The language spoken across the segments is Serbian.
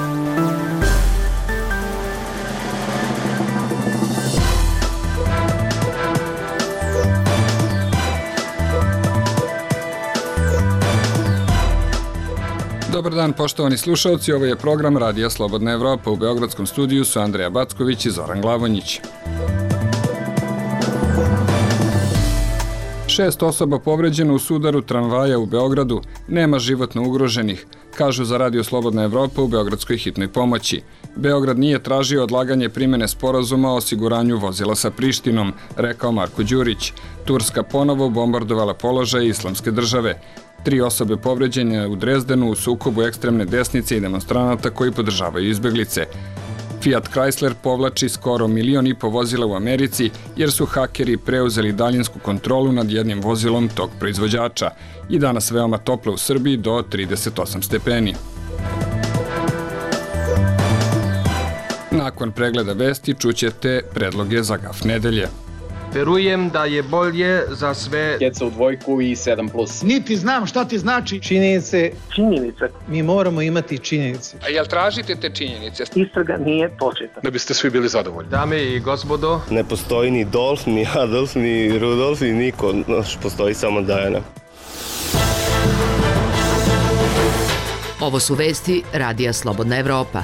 Dobar dan, poštovani slušalci, ovo je program Radija Slobodna Evropa. U Beogradskom studiju su Andreja Backović i Zoran Glavonjić. 6 osoba povređeno u sudaru tramvaja u Beogradu, nema životno ugroženih, kažu za Radio Slobodna Evropa u Beogradskoj hitnoj pomoći. Beograd nije tražio odlaganje primene sporazuma o osiguranju vozila sa Prištinom, rekao Marko Đurić. Turska ponovo bombardovala položaje Islamske države. 3 osobe povređene u Drezdenu u sukobu ekstremne desnice i demonstranata koji podržavaju izbeglice. Fiat Chrysler povlači skoro 1,5 miliona vozila u Americi jer su hakeri preuzeli daljinsku kontrolu nad jednim vozilom tog proizvođača. I danas veoma toplo u Srbiji do 38 stepeni. Nakon pregleda vesti čućete predloge za gaf nedelje. Verujem da je bolje za sve. Djeca u dvojku i 7+. Niti znam šta ti znači. Činjenice. Činjenice. Mi moramo imati činjenice. A jel tražite te činjenice? Istraga nije početa. Da biste svi bili zadovoljni. Dame i gospodo. Ne postoji ni Dolf, ni Adolf, ni Rudolf, ni niko. Postoji samo Dajana. Ovo su vesti Radija Slobodna Evropa.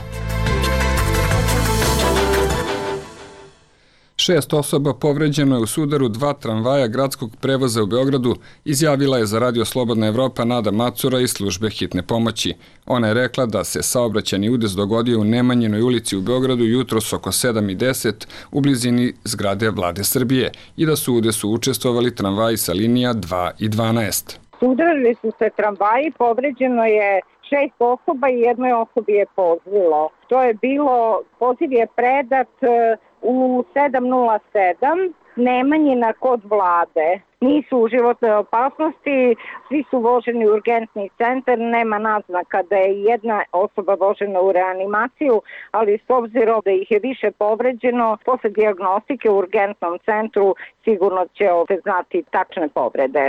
6 osoba povređeno je u sudaru 2 tramvaja gradskog prevoza u Beogradu, izjavila je za Radio Slobodna Evropa Nada Macura iz službe hitne pomoći. Ona je rekla da se saobraćajni udes dogodio u Nemanjinoj ulici u Beogradu jutros oko 7:10 u blizini zgrade Vlade Srbije i da su u udesu učestvovali tramvaji sa linija 2 i 12. Udarili su se tramvaji, povređeno je 6 osoba i jednoj osobi je pozlilo. To je bilo, poziv je predat u 7:07, Nemanjina kod Vlade. Nisu u životnoj opasnosti, svi su voženi u urgentni centar, nema naznaka da je jedna osoba vožena u reanimaciju, ali s obzirom da ih je više povređeno, posle dijagnostike u urgentnom centru sigurno će se znati tačne povrede.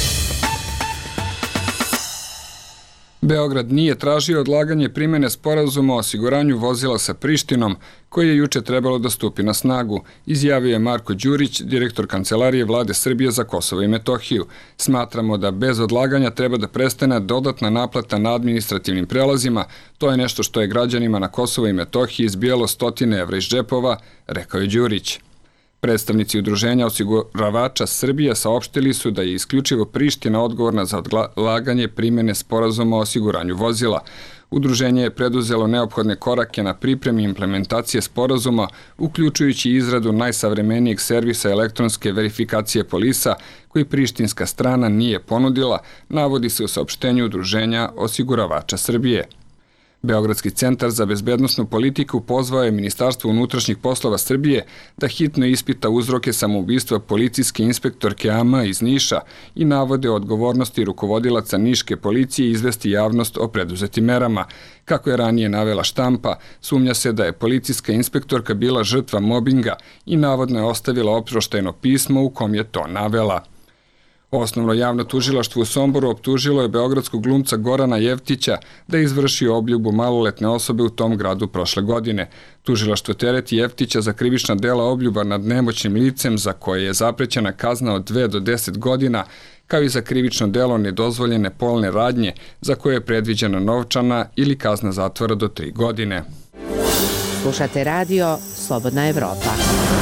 Beograd nije tražio odlaganje primene sporazuma o osiguranju vozila sa Prištinom, koji je juče trebalo da stupi na snagu, izjavio je Marko Đurić, direktor Kancelarije Vlade Srbije za Kosovo i Metohiju. Smatramo da bez odlaganja treba da prestane dodatna naplata na administrativnim prelazima. To je nešto što je građanima na Kosovo i Metohiji izbijalo 100 evra iz džepova, rekao je Đurić. Predstavnici Udruženja osiguravača Srbije saopštili su da je isključivo Priština odgovorna za odlaganje primene sporazuma o osiguranju vozila. Udruženje je preduzelo neophodne korake na pripremi implementacije sporazuma, uključujući izradu najsavremenijeg servisa elektronske verifikacije polisa, koji prištinska strana nije ponudila, navodi se u saopštenju Udruženja osiguravača Srbije. Beogradski centar za bezbednosnu politiku pozvao je Ministarstvo unutrašnjih poslova Srbije da hitno ispita uzroke samoubistva policijske inspektorke AMA iz Niša i navode o odgovornosti rukovodilaca niške policije i izvesti javnost o preduzetim merama. Kako je ranije navela štampa, sumnja se da je policijska inspektorka bila žrtva mobinga i navodno je ostavila oproštajno pismo u kom je to navela. Osnovno javno tužilaštvo u Somboru optužilo je beogradskog glumca Gorana Jeftića da je izvršio obljubu maloletne osobe u tom gradu prošle godine. Tužilaštvo tereti Jeftića za krivična dela obljuba nad nemoćnim licem za koje je zaprećena kazna od 2 do 10 godina, kao i za krivično delo nedozvoljene polne radnje za koje je predviđena novčana ili kazna zatvora do 3 godine. Slušate radio Slobodna Evropa.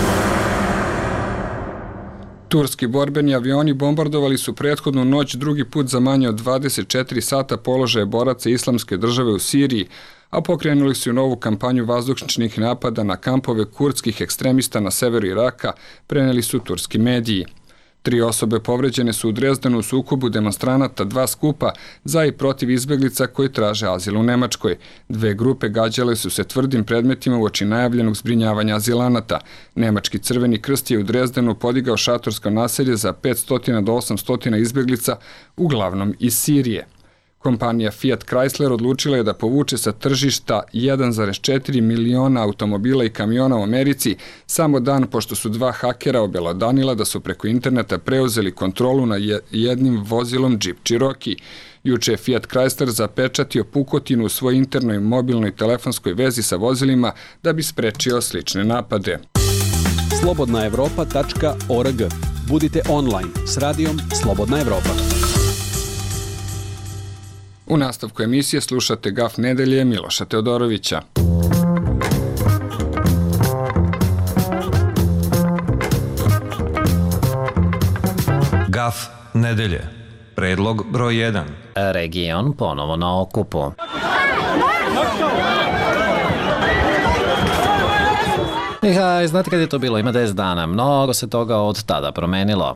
Turski borbeni avioni bombardovali su prethodnu noć drugi put za manje od 24 sata položaje boraca Islamske države u Siriji, a pokrenuli su novu kampanju vazdušnih napada na kampove kurdskih ekstremista na severu Iraka, preneli su turski mediji. 3 osobe povređene su u Drezdenu u sukobu demonstranata 2 skupa za i protiv izbeglica koji traže azil u Nemačkoj. 2 grupe gađale su se tvrdim predmetima uoči najavljenog zbrinjavanja azilanata. Nemački Crveni krst je u Drezdenu podigao šatorsko naselje za 500 do 800 izbeglica, uglavnom iz Sirije. Kompanija Fiat Chrysler odlučila je da povuče sa tržišta 1,4 miliona automobila i kamiona u Americi samo dan pošto su dva hakera obelodanila da su preko interneta preuzeli kontrolu nad jednim vozilom Jeep Cherokee. Juče je Fiat Chrysler zapečatio pukotinu u svojoj internoj mobilnoj telefonskoj vezi sa vozilima da bi sprečio slične napade. slobodnaevropa.org. Budite online s radijom Slobodna Evropa. U nastavku emisije slušate Gaf nedelje Miloša Teodorovića. Gaf nedelje. Predlog broj 1. Region ponovo na okupu. Mihaj, znate kad je to bilo? Ima 10 dana. Mnogo se toga od tada promenilo.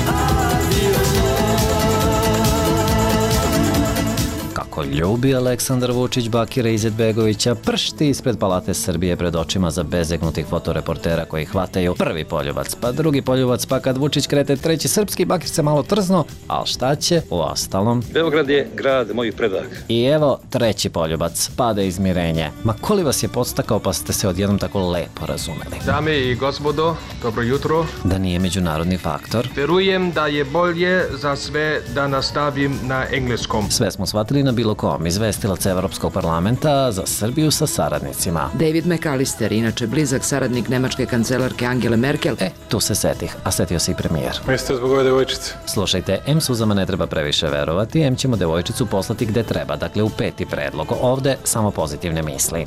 Kako ljubi Aleksandar Vučić Bakira Izetbegovića, pršti ispred Palate Srbije pred očima za bezegnutih fotoreportera koji hvataju prvi poljubac, pa drugi poljubac, pa kad Vučić krete treći srpski, Bakir se malo trzno, ali šta će u ostalom? Beograd je grad mojih predaka. I evo treći poljubac, pada izmirenje. Ma koli vas je podstakao pa ste se odjednom tako lepo razumeli? Dame i gospodo, dobro jutro. Da nije međunarodni faktor? Verujem da je bolje za sve da nastavim na engleskom. Sve smo shvatili na bilo kom, izvestilac Evropskog parlamenta za Srbiju sa saradnicima. David McAllister, inače blizak saradnik nemačke kancelarke Angele Merkel. Tu se setih, a setio se i premijer. Jeste zbog ove devojčice? Slušajte, M suzama ne treba previše verovati, M ćemo devojčicu poslati gde treba, dakle u peti predlog. Ovde samo pozitivne misli.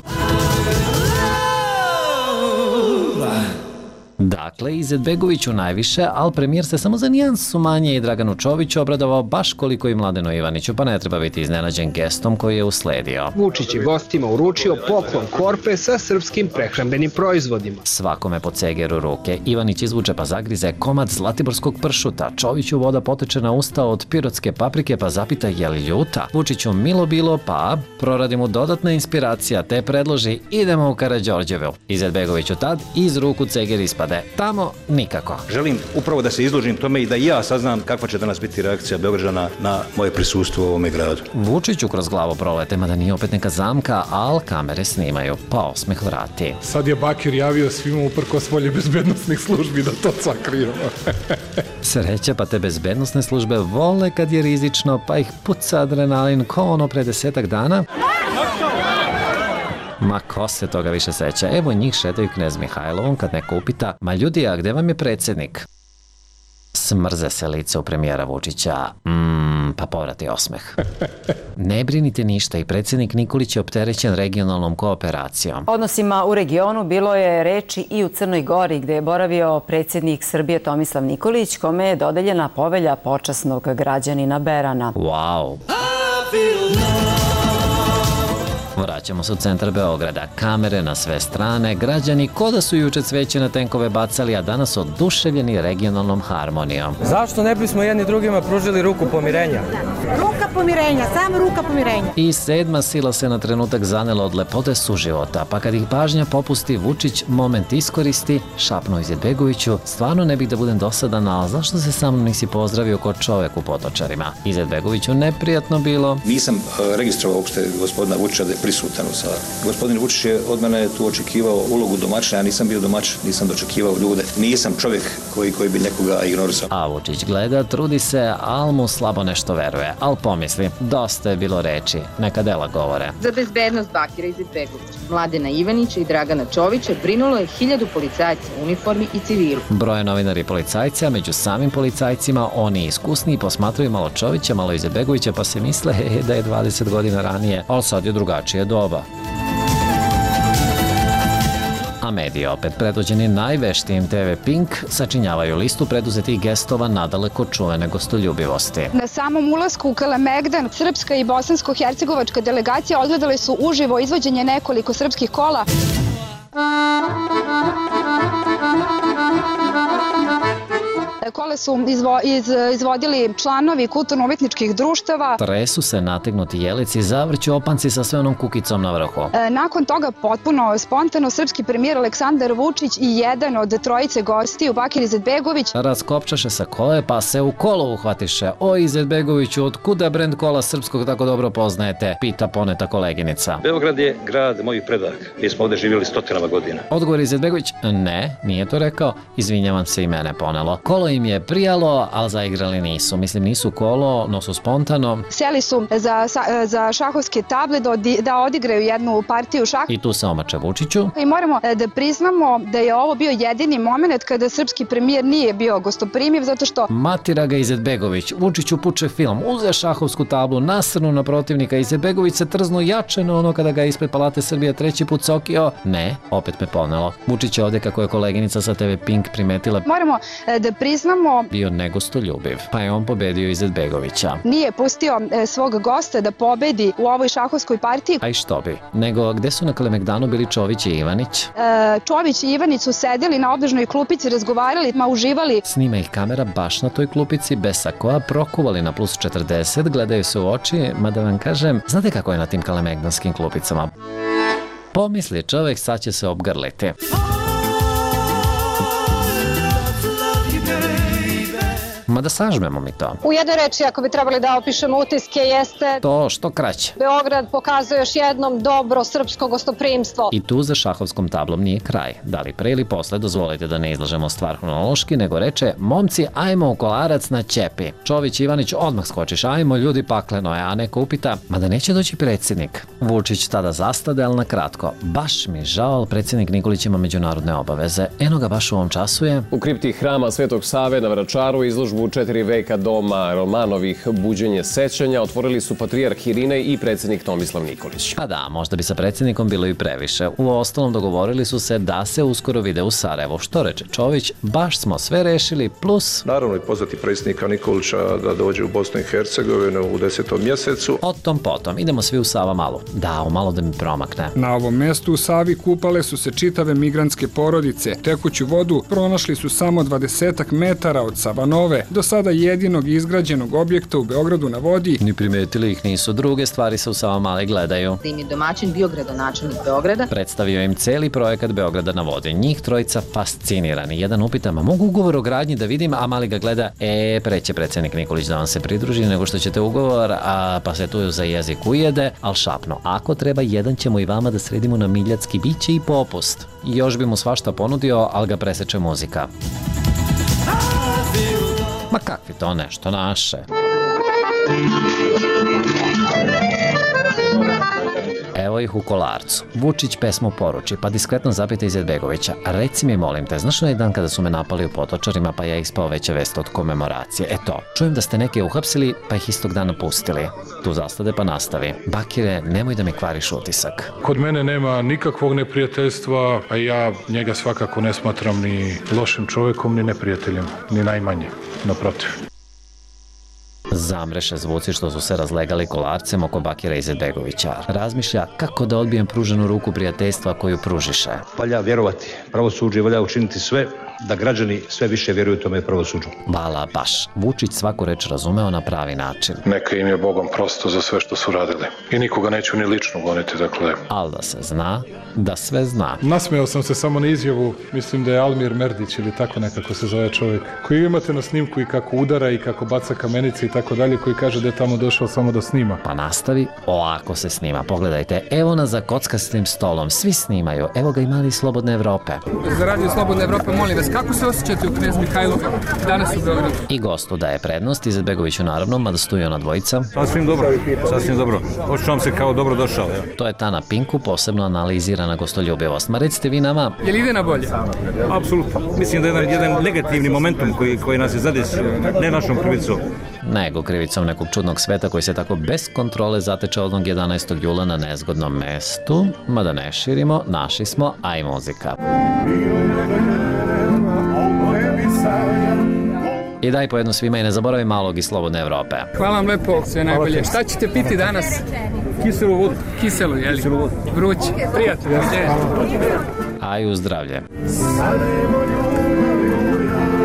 Dakle, Izetbegoviću najviše, ali premijer se samo za nijansu manje i Draganu Čoviću obradovao baš koliko i Mladenu Ivaniću, pa ne treba biti iznenađen gestom koji je usledio. Vučić je gostima uručio poklon korpe sa srpskim prehrambenim proizvodima. Svakome po cegeru ruke. Ivanić izvuče pa zagrize komad zlatiborskog pršuta. Čoviću voda poteče na usta od pirotske paprike pa zapita je li ljuta. Vučiću milo bilo pa proradi mu dodatna inspiracija te predloži idemo u Karađorđevu. Izetbegoviću tad iz ruku ceger ispade. Tamo nikako. Želim upravo da se izložim tome i da ja saznam kakva će danas biti reakcija Beograđana na moje prisustvo u ovome gradu. Vučiću kroz glavu prolete, mada nije opet neka zamka, ali kamere snimaju, pa osmeh vrati. Sad je Bakir javio svima uprkos volje bezbednostnih službi da to sakrijemo. Sreća, pa te bezbednostne službe vole kad je rizično, pa ih puca adrenalin ko ono pre 10 dana. Ma ko se toga više seća? Evo njih šetaju Knez Mihajlovom kad neko upita, ma ljudi, a gde vam je predsjednik? Smrze se lice u premijera Vučića. Pa povrati osmeh. Ne brinite ništa i predsjednik Nikolić je opterećen regionalnom kooperacijom. Odnosima u regionu bilo je reči i u Crnoj Gori gde je boravio predsjednik Srbije Tomislav Nikolić, kome je dodeljena povelja počasnog građanina Berana. Wow! Vraćamo se u centar Beograda. Kamere na sve strane, građani ko da su juče cveće na tenkove bacali, a danas oduševljeni regionalnom harmonijom. Zašto ne bismo jedni drugima pružili ruku pomirenja? Ruka pomirenja, samo ruka pomirenja. I sedma sila se na trenutak zanela od lepote suživota, pa kad ih pažnja popusti, Vučić moment iskoristi, šapnuo Izetbegoviću, stvarno ne bih da budem dosadan, ali zašto se sa mnom nisi pozdravio kod čovek u Potočarima? Izetbegoviću neprijatno bilo. Nisam registrovao uopšte gospodina Vučića da je prisutan u sali. Gospodin Vučić je od mene tu očekivao ulogu domaćina, ja nisam bio domaćin, nisam dočekivao ljude. Nisam čovjek koji bi nekoga ignorisao. A Vučić gleda, trudi se, al mu slabo nešto veruje. Al pomisli, dosta je bilo reči, neka dela govore. Za bezbednost Bakira Izetbegovića, Mladena Ivanića i Dragana Čovića brinulo je 1000 policajaca u uniformi i civilu. Broje novinari i policajci, a među samim policajcima oni iskusni posmatraju malo Čovića, malo Izetbegovića, pa se misle da je 20 godina ranije, ali sad je drugačije doba. A mediji opet predvođeni najveštijim TV Pink sačinjavaju listu preduzetih gestova nadaleko čuvene gostoljubivosti. Na samom ulasku u Kalemegdan, srpska i bosansko-hercegovačka delegacija odgledale su uživo izvođenje nekoliko srpskih kola. Kola su izvodili članovi kulturno-umetničkih društava. Tresu se nategnuti jelici, zavrću opanci sa sve onom kukicom na vrhu. Nakon toga potpuno spontano srpski premijer Aleksandar Vučić i jedan od trojice gostiju, Bakir Izetbegović, raskopčaše sa koje pa se u kolo uhvatiše. O Izetbegoviću, od kuda brend kola srpskog tako dobro poznajete? Pita poneta koleginica. Beograd je grad mojih predaka. Mi smo ovde živjeli stotinama godina. Odgovor Izetbegović, ne, nije to rekao. Izvinjavam se, i mene ponelo. Kolo im je prijalo, ali zaigrali nisu. Mislim, nisu kolo, no su spontano. Sjeli su za šahovske table da odigraju jednu partiju šaha. I tu se omače Vučiću. I moramo da priznamo da je ovo bio jedini moment kada srpski premijer nije bio gostoprimiv, zato što... Matira ga Izetbegović. Vučić upuče film, uze šahovsku tablu, nasrnu na protivnika. Izetbegović se trznu jače na ono kada ga ispred Palate Srbije treći put sokio. Ne, opet me ponelo. Vučić je ovde, kako je koleginica sa TV Pink primetila, moramo da priznamo, bio negostoljubiv, pa je on pobedio Izetbegovića. Nije pustio svog gosta da pobedi u ovoj šahovskoj partiji. A i što bi? Nego, gde su na Kalemegdanu bili Čović i Ivanić? Čović i Ivanić su sedeli na obližnoj klupici, razgovarali, uživali. Snima ih kamera baš na toj klupici, bez sakoa, prokuvali na plus 40, gledaju se u oči, mada vam kažem, znate kako je na tim kalemegdanskim klupicama? Pomisli čovek, sad će se obgrliti. Ma da sažmemo mi to. U jednoj reči, ako bi trebali da opišemo utiske, jeste... To što kraće. Beograd pokazuje još jednom dobro srpsko gostoprimstvo. I tu za šahovskom tablom nije kraj. Da li pre ili posle, dozvolite da ne izlažemo stvar hronološki, nego reče, momci, ajmo u Kolarac na Ćepi. Čović i Ivanić odmah skočiš, ajmo ljudi, pakleno je, a neko upita, ma da neće doći predsjednik. Vučić tada zastade, ali na kratko. Baš mi žao, ali predsjednik Nikolić ima međunarodne obaveze. Eno ga baš u ovom času je... U kripti Hrama Svetog Save na Vračaru izložbu 4 veka doma Romanovih buđenje sećanja otvorili su patrijarh Irinej i predsjednik Tomislav Nikolić. Pa da, možda bi sa predsjednikom bilo i previše. U ostalom dogovorili su se da se uskoro vide u Sarajevu. Što reče Čović, baš smo sve rešili, plus... Naravno i pozvati predsjednika Nikolića da dođe u Bosnu i Hercegovinu u 10. mjesecu. O tom potom, idemo svi u Savamalu. Da, malo da mi promakne. Na ovom mestu u Savi kupale su se čitave migrantske porodice. Tekuću vodu pronašli su samo 20 metara od Savanove, do sada jedinog izgrađenog objekta u Beogradu na vodi. Ni primetili ih nisu, druge stvari se u Savamali gledaju. Da im je domaćin bio gradonačelnik Beograda. Predstavio im celi projekat Beograda na vodi. Njih trojica fascinirani. Jedan upita, ma mogu ugovor o gradnji da vidim, a mali ga gleda, preće predsjednik Nikolić da vam se pridruži nego što ćete ugovor, pa se tu za jezik ujede, al šapno. Ako treba, jedan ćemo i vama da sredimo na miljacki biće i popust. I još bi mu svašta ponudio, ali ga preseče muzika. Ma kakvi to nešto naše? Evo ih u Kolarcu. Vučić pesmu poruči, pa diskretno zapita Izetbegovića. Reci mi, molim te, znaš onaj dan kada su me napali u Potočarima, pa ja ispao veća vest od komemoracije? Eto, čujem da ste neke uhapsili, pa ih istog dana pustili. Tu zastade pa nastavi. Bakire, nemoj da mi kvariš utisak. Kod mene nema nikakvog neprijateljstva, a ja njega svakako ne smatram ni lošim čovekom, ni neprijateljem, ni najmanje, naprotiv. Zamreše zvuci što su se razlegali Kolarcem oko Bakira Izetbegovića. Razmišlja kako da odbijem pruženu ruku prijateljstva koju pružiše. Valja vjerovati, pravosuđe valja učiniti sve da građani sve više vjeruju tome pravosuđu. Vala baš. Vučić svaku reč razumeo na pravi način. Neka im je Bogom prosto za sve što su radili. I nikoga neću ni lično goniti, dakle. Al da se zna, da sve zna. Nasmejao sam se samo na izjavu, mislim da je Almir Merdić ili tako nekako se zove čovjek, koji imate na snimku i kako udara i kako baca kamenice i tako dalje, koji kaže da je tamo došao samo da snima. Pa nastavi, ovako se snima. Pogledajte, evo nas za kockastim stolom, svi snimaju. Evo ga i mali Slobodne Evrope. Za Radio Slobodne Evrope, molim vas, kako se osjećate u Knez Mihajlu danas u Beogradu? I gostu daje prednost, Izetbegoviću naravno, mada stoji ona dvojica. Sasvim dobro, sasvim dobro. Osjećam se kao dobro došao. To je ta na Pinku posebno analizirana gostoljubivost. Ma recite vi nama... Je li ide na bolje? Apsolutno. Mislim da je jedan negativni momentum koji nas je zadesio, ne našom krivicom. Nego krivicom nekog čudnog sveta koji se tako bez kontrole zateče od 11. jula na nezgodnom mestu. Mada ne širimo, naši smo, a i muzika. I daj po jednu svima i ne zaboravi malog iz Slobodne Evrope. Hvala vam lepo, sve najbolje. Šta ćete piti danas? Kiselu vodu. Kiselu, jeli? Vrući. Prijatno. A i u zdravlje.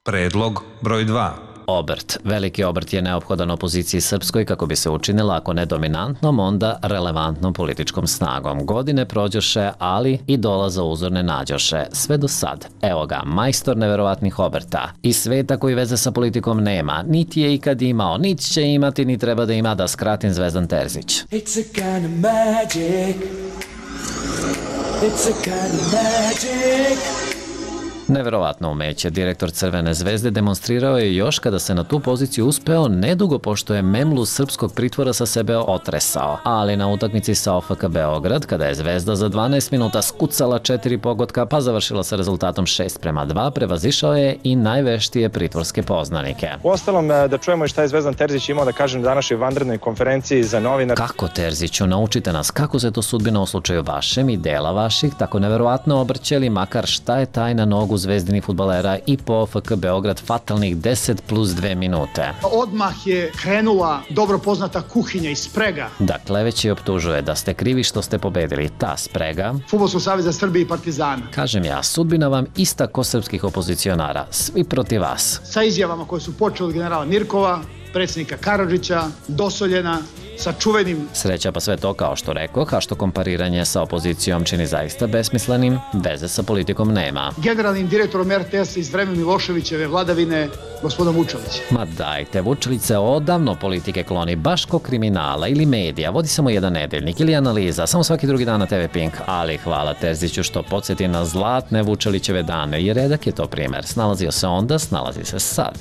Predlog broj 2. Obrt. Veliki obrt je neophodan opoziciji srpskoj kako bi se učinila, ako ne dominantnom, onda relevantnom političkom snagom. Godine prođoše, ali i dolaza uzorne nađoše. Sve do sad. Evo ga, majstor neverovatnih obrta. Iz sveta koji veze sa politikom nema, niti je ikad imao, niti će imati, ni treba da ima, da skratim, Zvezdan Terzić. It's a kind of magic. It's a kind of magic. Neverovatno umeće. Direktor Crvene zvezde demonstrirao je još kada se na tu poziciju uspeo nedugo pošto je memlu srpskog pritvora sa sebe otresao. Ali na utakmici sa OFK Beograd, kada je Zvezda za 12 minuta skucala 4 pogotka pa završila sa rezultatom 6:2, prevazišao je i najveštije pritvorske poznanike. Uostalom, da čujemo i šta je Zvezdan Terzić imao da kaže na današnjoj vanrednoj konferenciji za novinar. Kako, Terziću, naučite nas kako se to sudbina u slučaju vašem i dela vaših tako neverovatno obrćeli, makar šta je tajna nogu zvezdinih fudbalera i po OFK Beograd fatalnih 10+2 minute. Odmah je krenula dobro poznata kuhinja i sprega. Dakle, već je optužuje da ste krivi što ste pobedili. Ta sprega Fudbalskog saveza Srbije i Partizana. Kažem ja, sudbina vam ista ko srpskih opozicionara, svi protiv vas. Sa izjavama koje su počeli od generala Mirkova, predsjednika Karadžića, Dosoljena, sa čuvenim... Sreća pa sve to, kao što rekoh, a što kompariranje sa opozicijom čini zaista besmislenim, veze sa politikom nema. Generalnim direktorom RTS-a iz vremena Miloševićeve vladavine, gospodom Vučelić. Ma dajte, Vučelić se odavno politike kloni, baš ko kriminala ili medija, vodi samo jedan nedeljnik ili analiza, samo svaki drugi dan na TV Pink, ali hvala Terziću što podsjeti na zlatne Vučelićeve dane i redak je to primer. Snalazio se onda, snalazi se sad.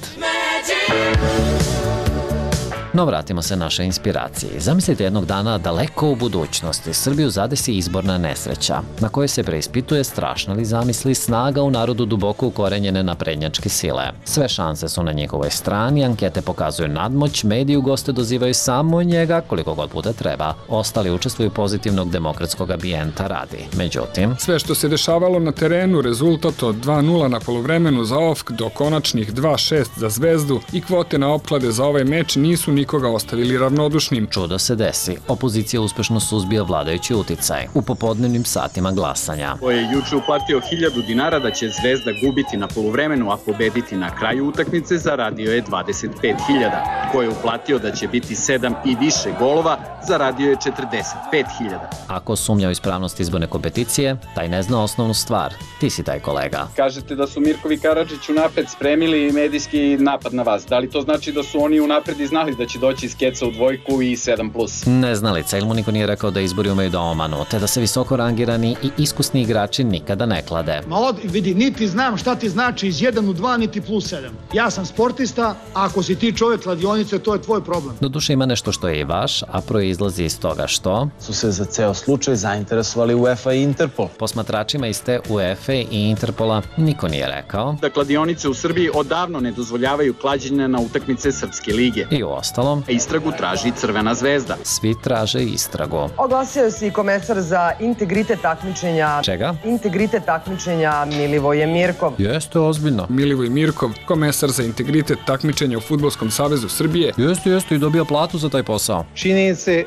No vratimo se našoj inspiraciji. Zamislite jednog dana daleko u budućnosti Srbiju zadesi izborna nesreća, na kojoj se preispituje strašna li zamisli snaga u narodu duboko ukorenjene naprednjačke sile. Sve šanse su na njihovoj strani, ankete pokazuju nadmoć, mediji u goste dozivaju samo njega koliko god puta treba. Ostali učestvuju pozitivnog demokratskog ambijenta radi. Međutim, sve što se dešavalo na terenu, rezultat od 2:0 na poluvremenu za OFK do konačnih 2:6 za Zvezdu i kvote na opklade za ovaj meč nisu nikoga ostavili ravnodušnim. Čudo se desi. Opozicija uspešno suzbija vladajući uticaj u popodnevnim satima glasanja. Ko je juče uplatio 1000 dinara da će Zvezda gubiti na poluvremenu, a pobediti na kraju utakmice, zaradio je 25.000. Ko je uplatio da će biti 7 i više golova, zaradio je 45.000. Ako sumnja u ispravnost izborne kompeticije, taj ne zna osnovnu stvar. Ti si taj kolega. Kažete da su Mirkov i Karadžić unapred spremili medijski napad na vas. Da li to znači da su oni unapred i znali da će doći iz keca u dvojku i 7+? Neznalica, ili mu niko nije rekao da izbori umeju da omanu, te da se visoko rangirani i iskusni igrači nikada ne klade. Ma vidi, niti znam šta ti znači iz 1 u 2, niti +7. Ja sam sportista, a ako si ti čovjek kladionice, to je tvoj problem. Doduše ima nešto što je i vaš, a proizlazi iz toga što su se za ceo slučaj zainteresovali UEFA i Interpol. Posmatračima iz te UEFA i Interpola niko nije rekao da kladionice u Srbiji odavno ne dozvoljavaju klađenje na utakmice Srpske lige. I u ostalom, istragu traži Crvena zvezda. Svi traže istragu. Oglasio se i komesar za integritet takmičenja. Čega? Integritet takmičenja Milivoje Mirkov. Jeste, ozbiljno. Milivoj Mirkov, komesar za integritet takmičenja u Fudbalskom savezu Srbije. Jeste i dobija platu za taj posao. Činjenice,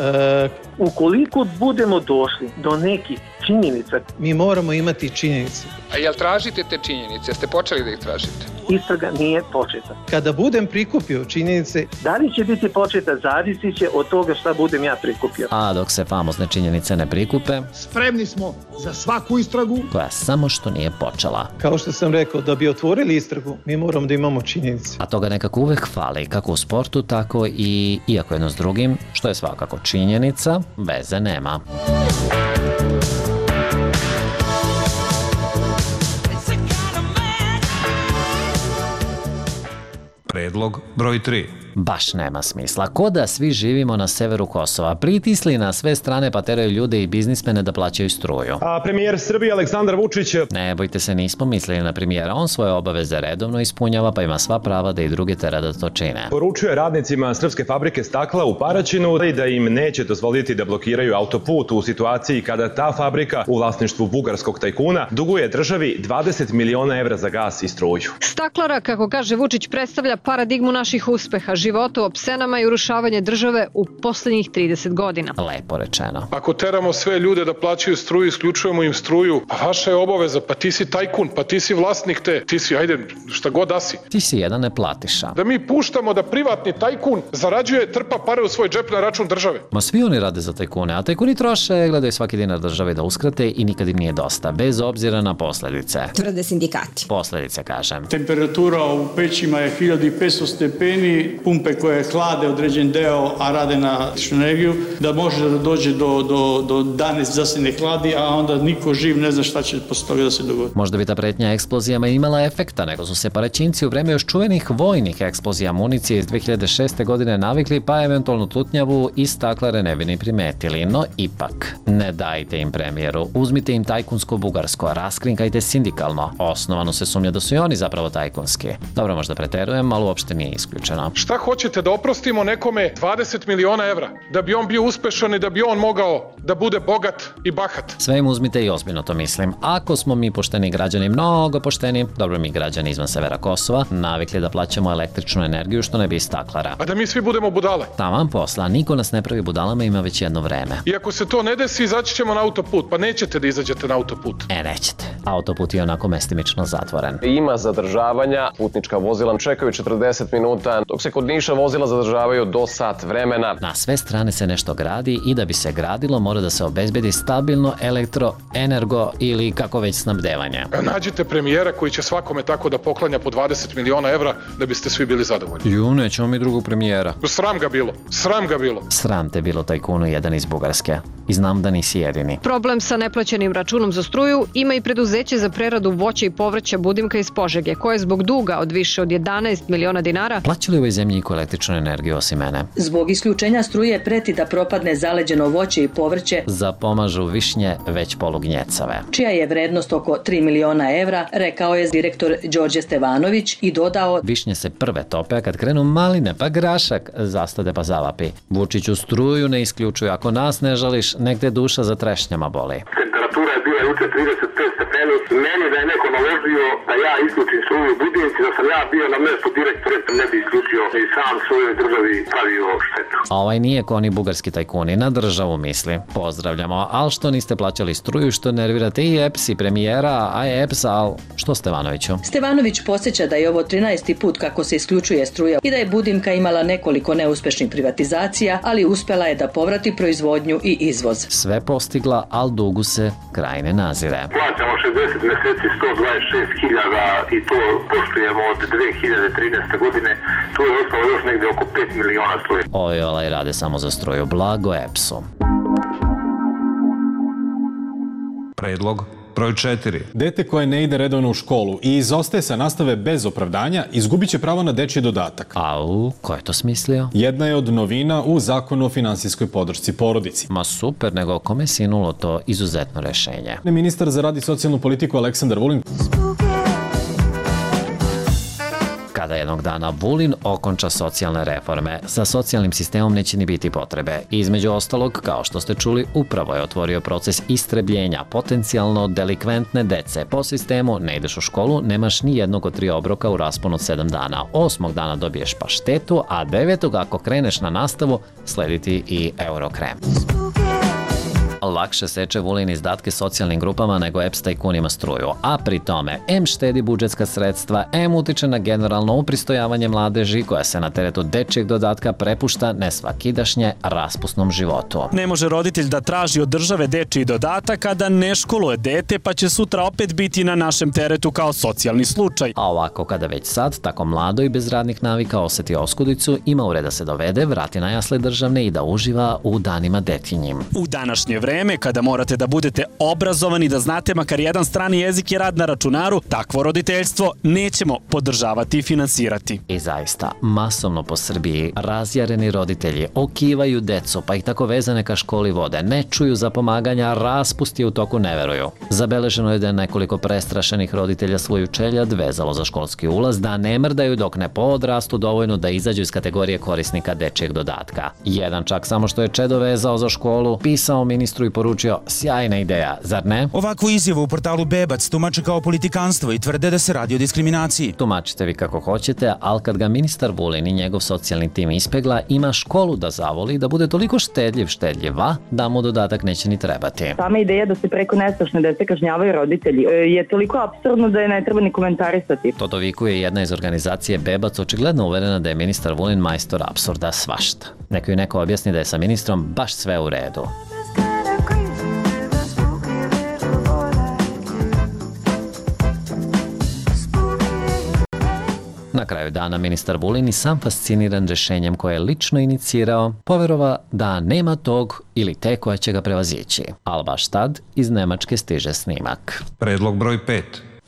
ukoliko budemo došli do nekih činjenica, mi moramo imati činjenice. A jel tražite te činjenice? Jeste počeli da ih tražite? Istraga nije početa. Kada budem prikupio činjenice, da li će biti početa, zavisit će od toga šta budem ja prikupio. A dok se famozne činjenice ne prikupe, spremni smo za svaku istragu koja samo što nije počela. Kao što sam rekao, da bi otvorili istragu, mi moramo da imamo činjenice. A toga nekako uvek fali, kako u sportu, tako i iako jedno s drugim, što je svakako činjenica, veze nema. Predlog broj 3. Baš nema smisla. Ko da svi živimo na severu Kosova, pritisli na sve strane pa teraju ljude i biznismene da plaćaju struju. A premijer Srbije Aleksandar Vučić... Ne bojte se, nismo mislili na premijera. On svoje obaveze redovno ispunjava, pa ima sva prava da i druge tera da to čine. Poručuje radnicima Srpske fabrike stakla u Paraćinu da im neće dozvoliti da blokiraju autoput u situaciji kada ta fabrika u vlasništvu bugarskog tajkuna duguje državi 20 miliona evra za gas i struju. Staklara, kako kaže Vučić, predstavlja paradigmu naših uspeha. života u opsenama i urušavanje države u poslednjih 30 godina. Lepo rečeno. Ako teramo sve ljude da plaćaju struju, isključujemo im struju, pa vaša je obaveza, pa ti si tajkun, pa ti si vlasnik te, ti si, ajde, šta god da si. Ti si jedan neplatiša. Da mi puštamo da privatni tajkun zarađuje, trpa pare u svoj džep na račun države. Ma svi oni rade za tajkune, a tajkuni troše, gledaju svaki dinar države da uskrate i nikad im nije dosta, bez obzira na posledice. Tvrde sindikati. Posledice, kažem. Temperatura u pećima je 1500 stepeni, pumpe koje hlade određen deo, a rade na električnu energiju, da može da dođe do dane da se ne hladi, a onda niko živ ne zna šta će posle toga da se dogodi. Možda bi ta pretnja eksplozijama imala efekta, nego su se Paraćinci u vreme još čuvenih vojnih eksplozija municije iz 2006. godine navikli, pa eventualno tutnjavu i staklare ne bi ni primetili. No ipak, ne dajte im premijeru, uzmite im tajkunsko-bugarsko, raskrinkajte sindikalno. Osnovano se sumnja da su i oni zapravo tajkunski. Dobro, možda preterujem, ali uopšte nije isključeno. Šta hoćete, da oprostimo nekome 20 miliona evra? Da bi on bio uspešan i da bi on mogao da bude bogat i bahat? Sve im uzmite i ozbiljno to mislim. Ako smo mi pošteni građani, mnogo pošteni, dobro mi građani izvan severa Kosova, navikli da plaćamo električnu energiju što ne bi staklara. A da mi svi budemo budale? Taman posla, niko nas ne pravi budalama, ima već jedno vreme. I ako se to ne desi, izaći ćemo na autoput, pa nećete da izađete na autoput. Nećete. Autoput je onako mestimično zatvoren. Ima zadržavanja, putnička vozila čekaju 40 minuta, dok se kod Niša vozila zadržavaju do sat vremena. Na sve strane se nešto gradi i da bi se gradilo mora da se obezbedi stabilno energo ili kako već snabdevanje. Nađite premijera koji će svakome tako da poklanja po 20 miliona evra da biste svi bili zadovoljni. Nećemo mi drugog premijera. Sram ga bilo, sram ga bilo. Sram te bilo tajkunu jedan iz Bugarske. I znam da nisi jedini. Problem sa neplaćenim računom za struju ima i preduzeće za preradu voća i povrća Budimka iz Požege, koje zbog duga od više od 11 miliona dinara plaćali u ovoj zemlji i električnu energiju osim mene. Zbog isključenja struje preti da propadne zaleđeno voće i povrće. Zapomažu višnje već polugnjecave. Čija je vrednost oko 3 miliona evra, rekao je direktor Đorđe Stevanović i dodao: višnje se prve tope, a kad krenu maline pa grašak zastade pa zavapi. Vučiću, struju ne isključuju, ako nas ne žališ, nek te duša za trešnjama boli. Temperatura je bila juče 35 stepeni. Meni da je neko naložio da ja isključim struju u Budimci, da sam ja bio na mestu direktora, ne bi isključio i sam svojoj državi pravio štetu. A ovaj nije ko oni bugarski tajkuni, na državu misli. Pozdravljamo, ali što niste plaćali struju, što nervirate i EPS i premijera, a je EPS, ali što Stevanoviću? Stevanović podsjeća da je ovo 13. put kako se isključuje struja i da je Budimka imala nekoliko neuspešnih privatizacija, ali uspela je da povrati proizvodnju i izvoz. Sve postigla, ali dugu se kraj ne nazire. Plaćamo 60 meseci 126.000 i to poštujemo od 2013. godine. Tu je ostalo još negde oko 5 miliona struje. Ojolaj rade samo za struju, blago EPS-u. Predlog broj 4. Dete koje ne ide redovno u školu i izostaje sa nastave bez opravdanja izgubit će pravo na dečji dodatak. Au, ko je to smislio? Jedna je od novina u Zakonu o finansijskoj podršci porodici. Ma super, nego kome je sinulo to izuzetno rešenje? Ministar za rad i socijalnu politiku Aleksandar Vulin kada jednog dana Vulin okonča socijalne reforme, sa socijalnim sistemom neće ni biti potrebe. Između ostalog, kao što ste čuli, upravo je otvorio proces istrebljenja potencijalno delikventne dece. Po sistemu ne ideš u školu, nemaš ni jednog od 3 obroka u rasponu od 7 dana. 8. dana dobiješ paštetu, a 9. ako kreneš na nastavu, slediti i Eurokrem. Lakše seče Vulin izdatke socijalnim grupama nego EPS tajkunima struju, a pri tome M štedi budžetska sredstva, M utiče na generalno upristojavanje mladeži koja se na teretu dečjeg dodatka prepušta nesvakidašnje raspusnom životu. Ne može roditelj da traži od države dečji dodatak, a da ne školuje dete, pa će sutra opet biti na našem teretu kao socijalni slučaj. A ovako kada već sad, tako mlado i bez radnih navika oseti oskudicu, ima ured da se dovede, vrati na jasle državne i da uživa u danima detinjim. U današnje vreme, kada morate da budete obrazovani, da znate makar jedan strani jezik i rad na računaru, takvo roditeljstvo nećemo podržavati i finansirati. I zaista, masovno po Srbiji razjareni roditelji okivaju decu, pa ih tako vezane ka školi vode, ne čuju za pomaganja, raspust je u toku ne veruju. Zabeleženo je da je nekoliko prestrašenih roditelja svoju čeljad vezalo za školski ulaz, da ne mrdaju dok ne podrastu dovoljno da izađu iz kategorije korisnika dečjeg dodatka. Jedan čak samo što je čedo vezao za školu, pisao ministru Astru i poručio: sjajna ideja, zar ne? Ovakvu izjavu u portalu Bebac tumače kao politikanstvo i tvrde da se radi o diskriminaciji. Tumačite vi kako hoćete, ali kad ga ministar Vulin i njegov socijalni tim ispegla, ima školu da zavoli, da bude toliko štedljiva, da mu dodatak neće ni trebati. Sama ideja da se preko nestašne dece kažnjavaju roditelji je toliko apsurdno da je ne treba ni komentarisati. To dovikuje jedna iz organizacije Bebac, očigledno uverena da je ministar Vulin majstor apsurda svašta. Neko ju neko objasni da je sa ministrom baš sve u redu. Na kraju dana ministar Vulin i sam fasciniran rešenjem koje je lično inicirao, poverova da nema tog ili te koja će ga prevazići. Ali baš tad iz Nemačke stiže snimak. Predlog broj 5.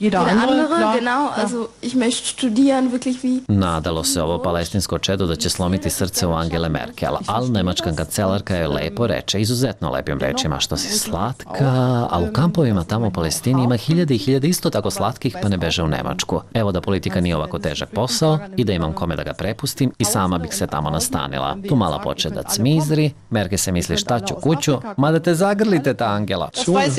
Nadalo se ovo palestinsko čedo da će slomiti srce u Angele Merkel, ali nemačka kancelarka je lepo reče, izuzetno lepim rečima, što si slatka, a u kampovima tamo u Palestini ima hiljade i hiljade isto tako slatkih, pa ne beže u Nemačku. Evo da politika nije ovako težak posao i da imam kome da ga prepustim i sama bih se tamo nastanila. Tu mala poče da cmizri, Merkel se misli šta ću kuću, mada te zagrlite ta Angela.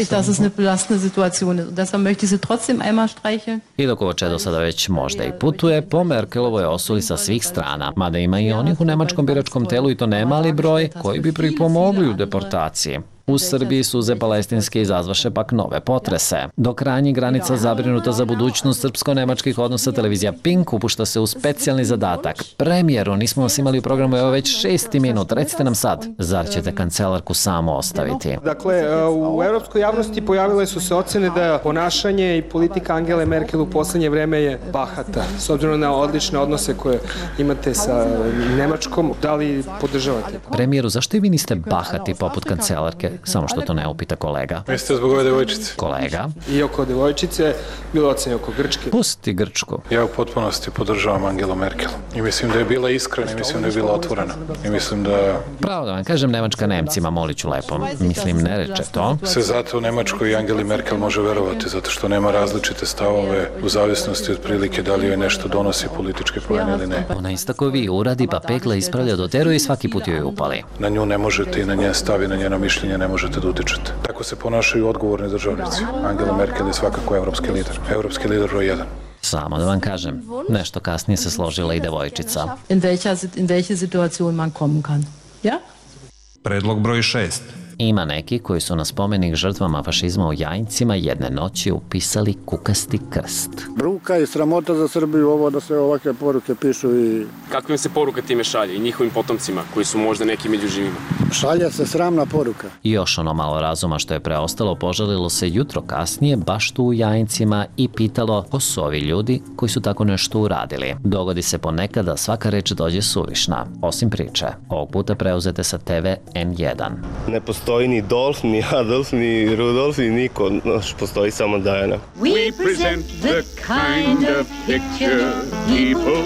I dok ovo čedo sada već možda i putuje, po Merkelovoj osuli sa svih strana, mada ima i onih u nemačkom biračkom telu i to nemali broj koji bi pripomogli u deportaciji. U Srbiji suze palestinske izazvaše pak nove potrese. Do krajnjih granica zabrinuta za budućnost srpsko-nemačkih odnosa, televizija Pink upušta se u specijalni zadatak. Premijeru, nismo vas imali u programu, evo već 6. minut, recite nam sad, zar ćete kancelarku samo ostaviti? Dakle, u evropskoj javnosti pojavile su se ocene da ponašanje i politika Angele Merkel u poslednje vreme je bahata. S obzirom na odlične odnose koje imate sa Nemačkom, da li podržavate? Premijeru, zašto i vi niste bahati poput kancelarke? Samo što to ne upita kolega. Mislite zbog ove devojčice? Kolega. I oko devojčice, bilo ocene oko Grčke. Pusti Grčku. Ja u potpunosti podržavam Angelu Merkel. I mislim da je bila iskrena i mislim da je bila otvorena. I mislim da... Pravo da vam kažem, Nemačka Nemcima, moliću lepo. Mislim, ne reče to. Se zato u Nemačkoj i Angeli Merkel može verovati, zato što nema različite stavove u zavisnosti od prilike da li joj nešto donosi političke poene ili ne. Ona istako vi uradi, pa pekla ispravlja, doteruje i svaki put joj upali. Na nju ne možete i na njen stav i na njeno mišljenje ne možete da utičete. Tako se ponašaju odgovorni državnici. Angela Merkel je svakako evropski lider. Evropski lider broj 1. Samo da vam kažem, nešto kasnije se složila i devojčica. In welche Situation man kommen kann. Ja? Predlog broj 6. Ima neki koji su na spomenik žrtvama fašizma u Jajincima jedne noći upisali kukasti krst. Bruka i sramota za Srbiju ovo da se ovakve poruke pišu i... Kakva se poruka time šalje i njihovim potomcima koji su možda neki među živima? Šalje se sramna poruka. I još ono malo razuma što je preostalo požalilo se jutro kasnije baš tu u Jajincima i pitalo ko su ovi ljudi koji su tako nešto uradili. Dogodi se ponekad da svaka reč dođe suvišna, osim priče. Ovog puta preuzete sa TV N1. Ne postoji ni Dolf, ni Adolf, ni Rudolf, ni niko, postoji samo Dajana. We present the kind of picture people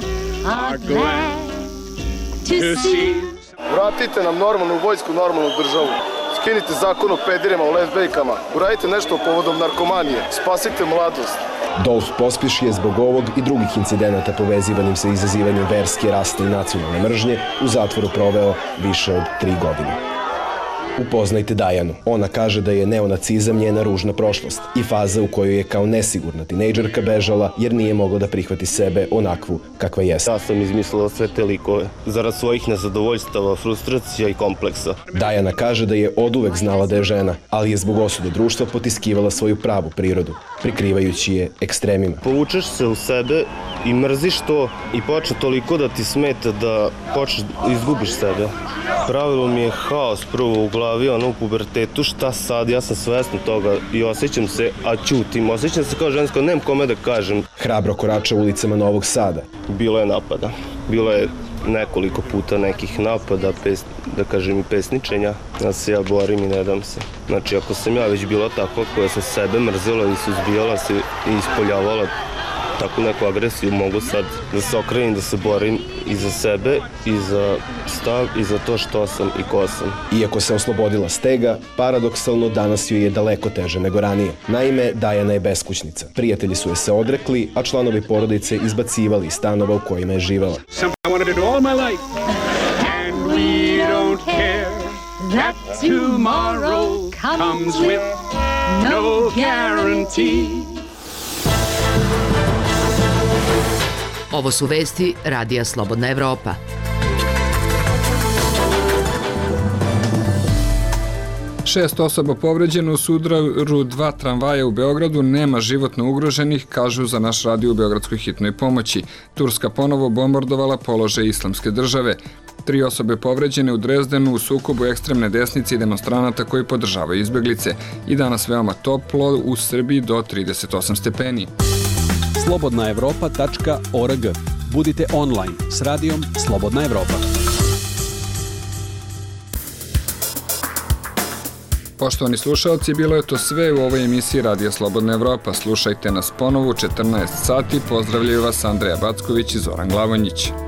are glad to see. Vratite nam normalnu vojsku, normalnu državu. Skinite zakon o pedirima, o lesbejkama. Uradite nešto povodom narkomanije. Spasite mladost. Dolf Pospiš je zbog ovog i drugih incidenata povezivanim sa izazivanjem verske, rasne i nacionalne mržnje u zatvoru proveo više od 3 godine. Upoznajte Dajanu. Ona kaže da je neonacizam njena ružna prošlost i faza u kojoj je kao nesigurna tinejdžerka bežala jer nije mogla da prihvati sebe onakvu kakva jeste. Ja sam izmislila sve te likove zarad svojih nezadovoljstava, frustracija i kompleksa. Dajana kaže da je oduvek znala da je žena, ali je zbog osude društva potiskivala svoju pravu prirodu, prikrivajući je ekstremima. Povučeš se u sebe i mrziš to i počne toliko da ti smeta da počneš izgubiš sebe. Pravilo mi je haos prvo u glavi, ono u pubertetu, šta sad, ja sam svestan toga i osjećam se, a ćutim, osjećam se kao žensko, nemam kome da kažem. Hrabro korača ulicama Novog Sada. Bilo je napada, bilo je nekoliko puta nekih napada, da kažem i pesničenja, da se ja borim i ne dam se. Znači, ako sam ja već bila takva koja sam sebe mrzela i suzbijala se i ispoljavala takvu neku agresiju, mogu sad da se okrenim, da se borim i za sebe, i za stav, i za to što sam i ko sam. Iako se oslobodila stega, paradoksalno danas joj je daleko teže nego ranije. Naime, Dajana je beskućnica. Prijatelji su je se odrekli, a članovi porodice izbacivali iz stanova u kojima je živela. that tomorrow comes with no guarantee. Ovo su vesti Radija Slobodna Evropa. Šest osoba povređeno u sudaru dva tramvaja u Beogradu, nema životno ugroženih, kažu za naš radio u Beogradskoj hitnoj pomoći. Turska ponovo bombardovala položaj Islamske države. 3 osobe povređene u Drezdenu u sukobu ekstremne desnice i demonstranata koji podržavaju izbeglice. I danas veoma toplo u Srbiji do 38 stepeni. slobodnaevropa.org. Budite online s radijom Slobodna Evropa. Poštovani slušalci, bilo je to sve u ovoj emisiji Radija Slobodna Evropa. Slušajte nas ponovo u 14 sati. Pozdravljaju vas Andreja Backović i Zoran Glavonjić.